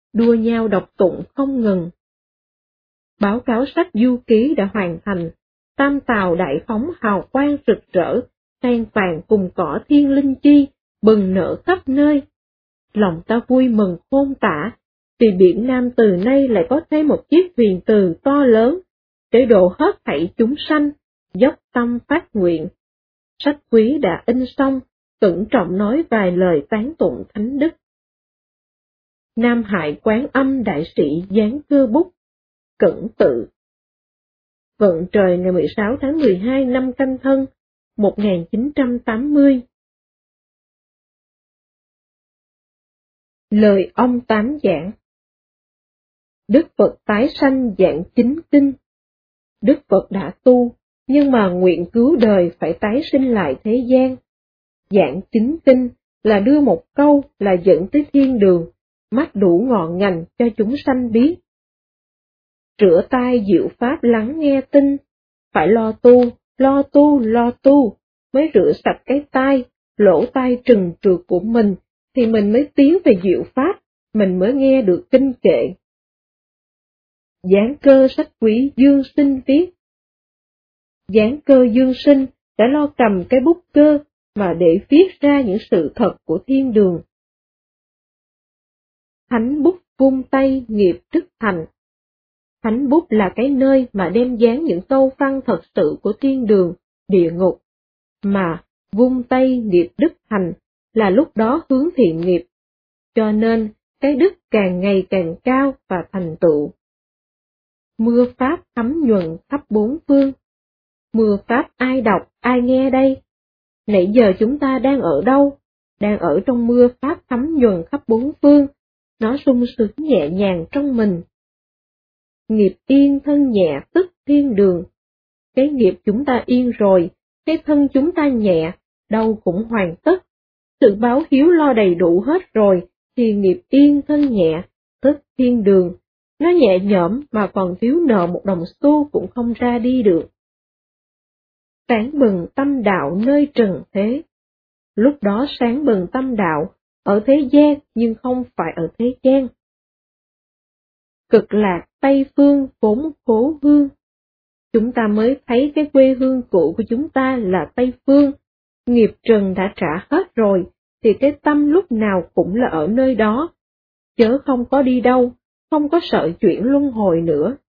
đua nhau đọc tụng không ngừng. Báo cáo sách du ký đã hoàn thành, tam tàu đại phóng hào quang rực rỡ, sen vàng cùng cỏ thiên linh chi, bừng nở khắp nơi. Lòng ta vui mừng khôn tả, vì biển Nam từ nay lại có thêm một chiếc thuyền từ to lớn, để độ hết thảy chúng sanh, dốc tâm phát nguyện. Sách quý đã in xong, cẩn trọng nói vài lời tán tụng thánh đức. Nam Hải Quán Âm đại sĩ dán cơ bút, Cẩn tự. Vận trời ngày mười sáu tháng mười hai năm Canh Thân, một nghìn chín trăm tám mươi. Lời ông tám giảng. Đức Phật tái sanh dạng chính kinh. Đức Phật đã tu, nhưng mà nguyện cứu đời phải tái sinh lại thế gian. Dạng chính kinh là đưa một câu là dẫn tới thiên đường, mắt đủ ngọn ngành cho chúng sanh biết. Rửa tai diệu pháp lắng nghe tinh, phải lo tu, lo tu, lo tu, mới rửa sạch cái tai, lỗ tai trừng trượt của mình, thì mình mới tiến về diệu pháp, mình mới nghe được kinh kệ. Giảng cơ sách quý Dương Sinh viết. Giảng cơ Dương Sinh đã lo cầm cái bút cơ mà để viết ra những sự thật của thiên đường. Thánh bút vung tay nghiệp đức thành. Thánh bút là cái nơi mà đem dán những câu văn thật sự của thiên đường, địa ngục, mà vung tay nghiệp đức thành là lúc đó hướng thiện nghiệp, cho nên cái đức càng ngày càng cao và thành tựu. Mưa pháp thấm nhuần khắp bốn phương. Mưa pháp ai đọc, ai nghe đây? Nãy giờ chúng ta đang ở đâu? Đang ở trong mưa pháp thấm nhuần khắp bốn phương, nó sung sướng nhẹ nhàng trong mình. Nghiệp yên thân nhẹ tức thiên đường. Cái nghiệp chúng ta yên rồi, cái thân chúng ta nhẹ, đâu cũng hoàn tất. Sự báo hiếu lo đầy đủ hết rồi, thì nghiệp yên thân nhẹ, tức thiên đường. Nó nhẹ nhõm mà còn thiếu nợ một đồng xu cũng không ra đi được. Sáng bừng tâm đạo nơi trần thế. Lúc đó sáng bừng tâm đạo, ở thế gian nhưng không phải ở thế gian. Cực lạc Tây Phương vốn cố hương. Chúng ta mới thấy cái quê hương cũ của chúng ta là Tây Phương, nghiệp trần đã trả hết rồi, thì cái tâm lúc nào cũng là ở nơi đó, chớ không có đi đâu, không có sợ chuyển luân hồi nữa.